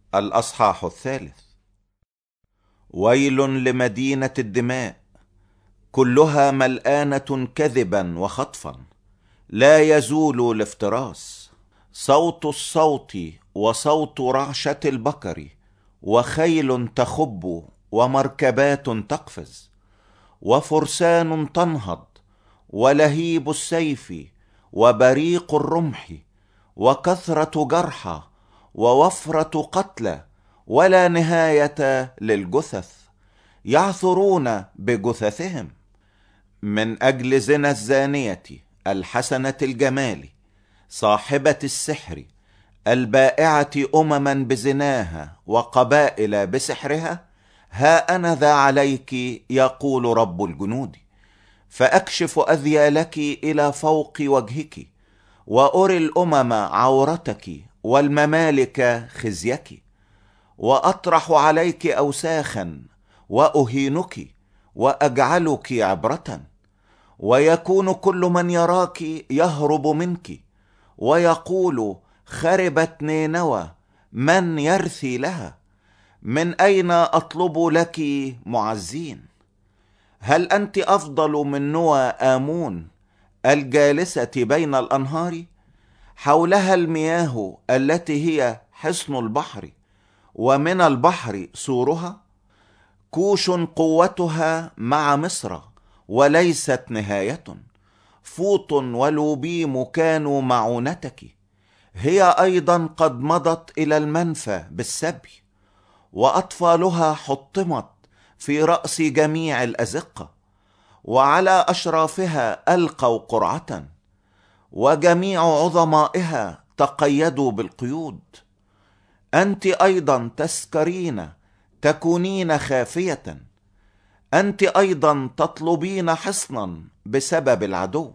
الأصحاح 3. ويل لمدينة الدماء، كلها ملآنة كذبا وخطفا، لا يزول الافتراس. صوت الصوت وصوت رعشة البقر، وخيل تخب ومركبات تقفز، وفرسان تنهض، ولهيب السيف وبريق الرمح، وكثرة جرحى ووفرة قتلى، ولا نهاية للجثث، يعثرون بجثثهم. من أجل زنا الزانية الحسنة الجمال، صاحبة السحر، البائعة أمما بزناها وقبائل بسحرها، ها أنا ذا عليك، يقول رب الجنود، فأكشف أذيالك إلى فوق وجهك، وأري الأمم عورتك والممالك خزيك، وأطرح عليك أوساخا وأهينك، وأجعلك عبرة، ويكون كل من يراك يهرب منك، ويقول خربت نينوى، من يرثي لها؟ من أين أطلب لك معزين؟ هل أنت أفضل من نوى آمون الجالسة بين الأنهار؟ حولها المياه التي هي حصن البحر، ومن البحر سورها. كوش قوتها مع مصر، وليست نهاية. فوط ولوبيم كانوا معونتك، هي أيضا قد مضت إلى المنفى بالسبي، وأطفالها حطمت في رأس جميع الأزقة، وعلى أشرافها ألقوا قرعة، وجميع عظمائها تقيدوا بالقيود. أنت أيضا تسكرين، تكونين خافية، أنت أيضا تطلبين حصنا بسبب العدو.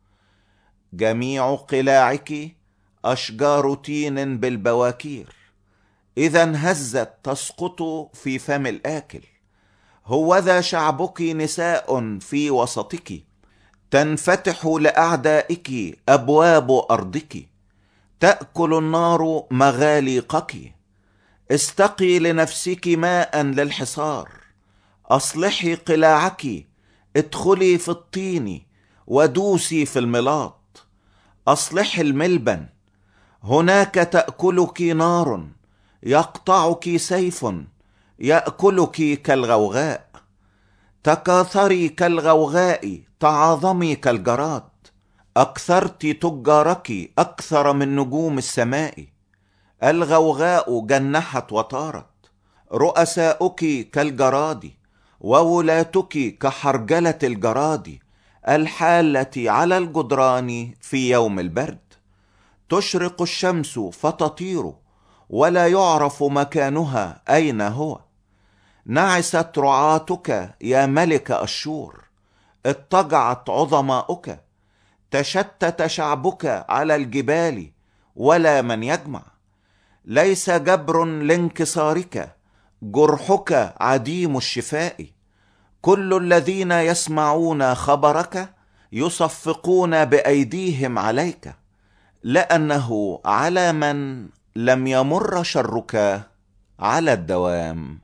جميع قلاعك أشجار تين بالبواكير، إذا هزت تسقط في فم الآكل. هوذا شعبك نساء في وسطك، تنفتح لأعدائك أبواب أرضك، تأكل النار مغاليقك. استقي لنفسك ماء للحصار، أصلحي قلاعك، ادخلي في الطين ودوسي في الملاط. أصلحي الملبن، هناك تأكلك نار، يقطعك سيف، يأكلك كالغوغاء. تكاثري كالغوغاء، تعاظمي كالجراد، أكثرت تجارك أكثر من نجوم السماء. الغوغاء جنحت وطارت، رؤساؤك كالجراد، وولاتك كحرجلة الجراد الحالة على الجدران في يوم البرد. تشرق الشمس فتطير، ولا يعرف مكانها أين هو. نعست رعاتك يا ملك أشور، اضطجعت عظماؤك. تشتت شعبك على الجبال، ولا من يجمع. ليس جبر لانكسارك، جرحك عديم الشفاء. كل الذين يسمعون خبرك يصفقون بأيديهم عليك، لأنه على من لم يمر شرك على الدوام.